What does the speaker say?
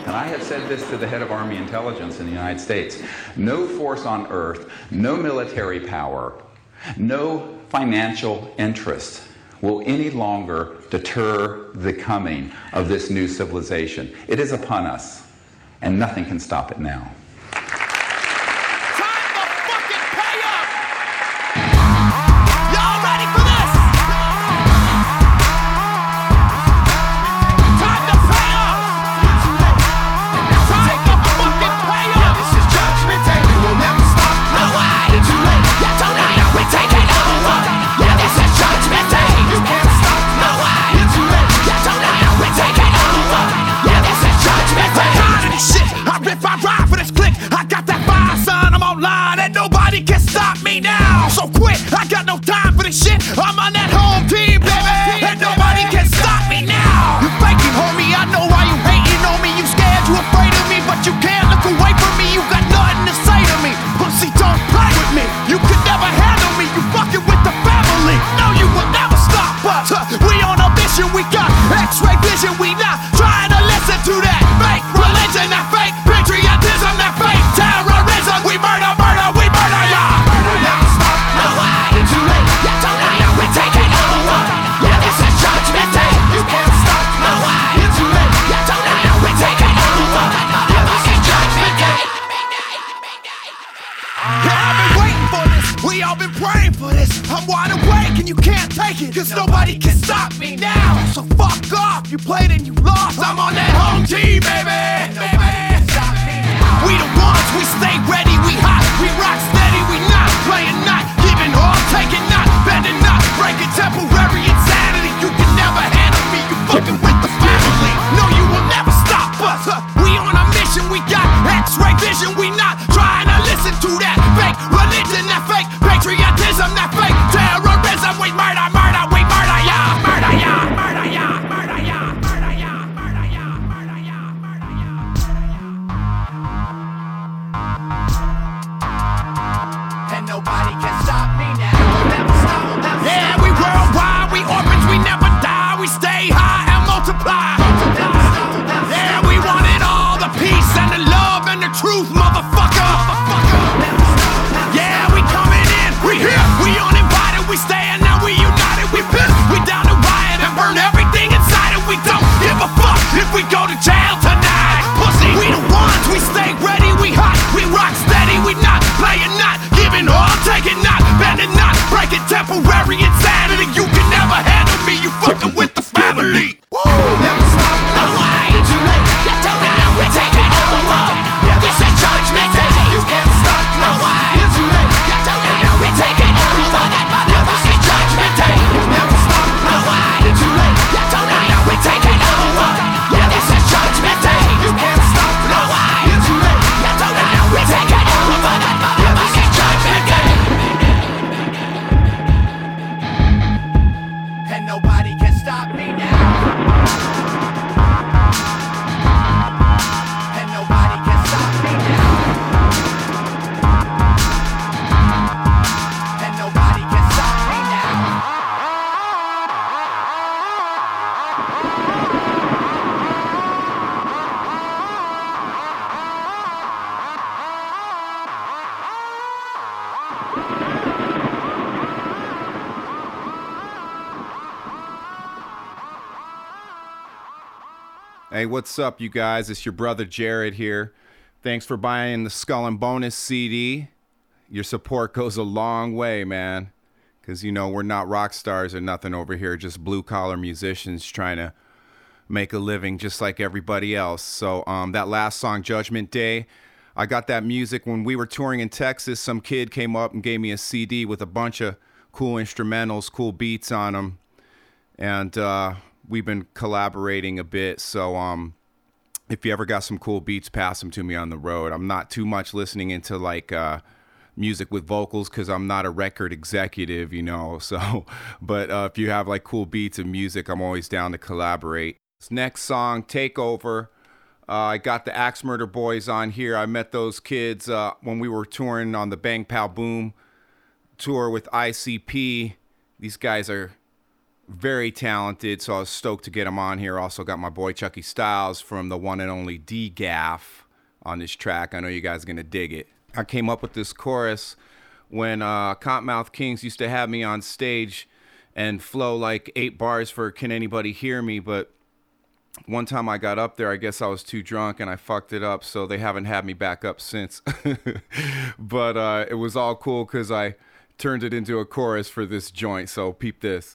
and I have said this to the head of Army intelligence in the United States, no force on earth, no military power, no financial interest will any longer deter the coming of this new civilization. It is upon us, and nothing can stop it now. I'm on that home team, baby, and nobody can stop me now. You faking, homie, I know why you hating on me. You scared, you afraid of me, but you can't look away from me. You got nothing to say to me. Pussy, don't play with me. You could never handle me. You fucking with the family. No, you will never stop us. We on a mission, we got X-ray vision. We not trying to listen to that fake religion, that fake patriotism, that fake terrorism. We murder, murder, we murder, y'all. We all been praying for this. I'm wide awake and you can't take it, cause nobody can stop me now. So fuck off, you played and you lost. I'm on that home team, baby. We the ones, we stay ready, we hot, we rock steady, we not playing, not giving all, taking not, bending not, breaking temporary insanity. You can never handle me, you fucking with the family. No, you will never stop us. We on a mission, we got X-ray vision, we not trying to listen to that fake religion, that fake patriotism, that fake terrorism. We murder, murder, we murder, yeah, murder, yeah, murder, yeah, murder, yeah, murder, yeah, murder, yeah, murder, yeah, murder, yeah. And nobody can stop me now. Never stop, never yeah, stop. We worldwide, we orphans, we never die. We stay high and multiply. Yeah, we wanted all the peace and the love and the truth, motherfucker. Yeah, we coming in, we here, we uninvited, we staying now, we united, we pissed, we down to riot and burn everything inside it. We don't give a fuck if we go to jail tonight. Pussy, we the ones, we stay ready, we hot, we rock steady, we not playing, not giving all, taking not, bending not, breaking temporary insanity. You can never handle me, you fucking with the family. Woo! Never stop, no way, too late, you don't know, we're taking over. This is Judgment Day, you can't stop, no way. Hey, what's up, you guys? It's your brother Jared here. Thanks for buying the Skull and Bonus CD. Your support goes a long way, man. Because, you know, we're not rock stars or nothing over here, just blue-collar musicians trying to make a living just like everybody else. So that last song, Judgment Day, I got that music when we were touring in Texas. Some kid came up and gave me a CD with a bunch of cool instrumentals, cool beats on them. And we've been collaborating a bit, so if you ever got some cool beats, pass them to me on the road. I'm not too much listening into like music with vocals because I'm not a record executive, you know. So, but if you have like cool beats and music, I'm always down to collaborate. This next song, Takeover. I got the Axe Murder Boys on here. I met those kids when we were touring on the Bang Pow Boom tour with ICP. These guys are very talented, so I was stoked to get him on here. Also got my boy Chucky Styles from the one and only D-Gaff on this track. I know you guys are going to dig it. I came up with this chorus when Cottonmouth Kings used to have me on stage and flow like 8 bars for Can Anybody Hear Me, but one time I got up there, I guess I was too drunk and I fucked it up, so they haven't had me back up since. But it was all cool because I turned it into a chorus for this joint, so peep this.